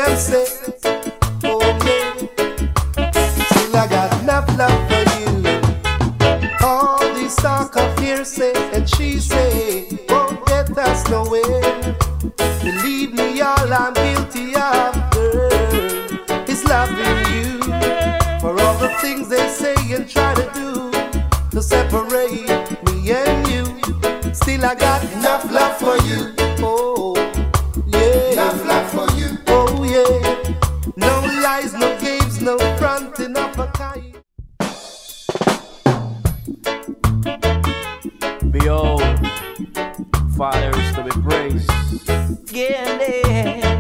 them say, oh yeah, still I got enough love for you. All this talk of hearsay and she say won't get us nowhere. Believe me, all I'm guilty of, girl, is loving you. For all the things they say and try to do to separate me and you, still I got enough love for you. Oh yeah, enough love for you. Oh yeah, no lies, no games, no fronting up a kind. Behold, Father is to be praised. Yeah, yeah.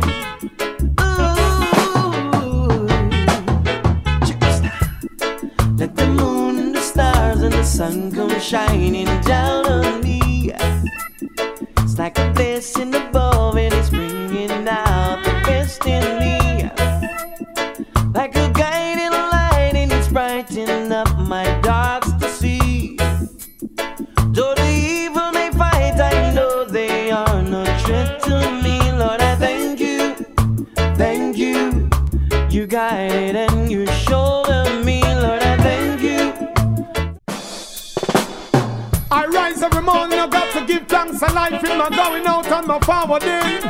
Ooh. Just let the moon and the stars and the sun come shining down on me. It's like a blessing above and it's bringing out the best in me. Like a guiding light and it's brightening up my darks to see. Though the evil may fight, I know they are no threat to me. Lord, I thank you, you guide and you shoulder me. Lord, I thank you. I rise every morning, I got to give thanks and life in my going out and my forwarding.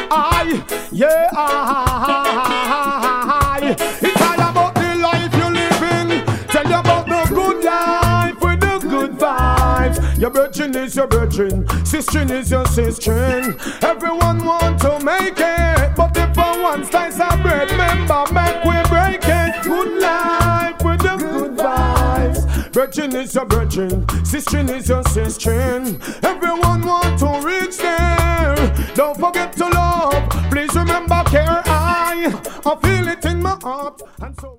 It's all about the life you're living. Tell you about the good life with the good vibes. Your virgin is your virgin, sister is your sister. Everyone want to make it, but if for one slice of bread, remember, make we break it. Good life with the good vibes. Virgin is your virgin, sister is your sister. Everyone want to reach there. Don't forget to love, please remember care. I feel it in my heart, and so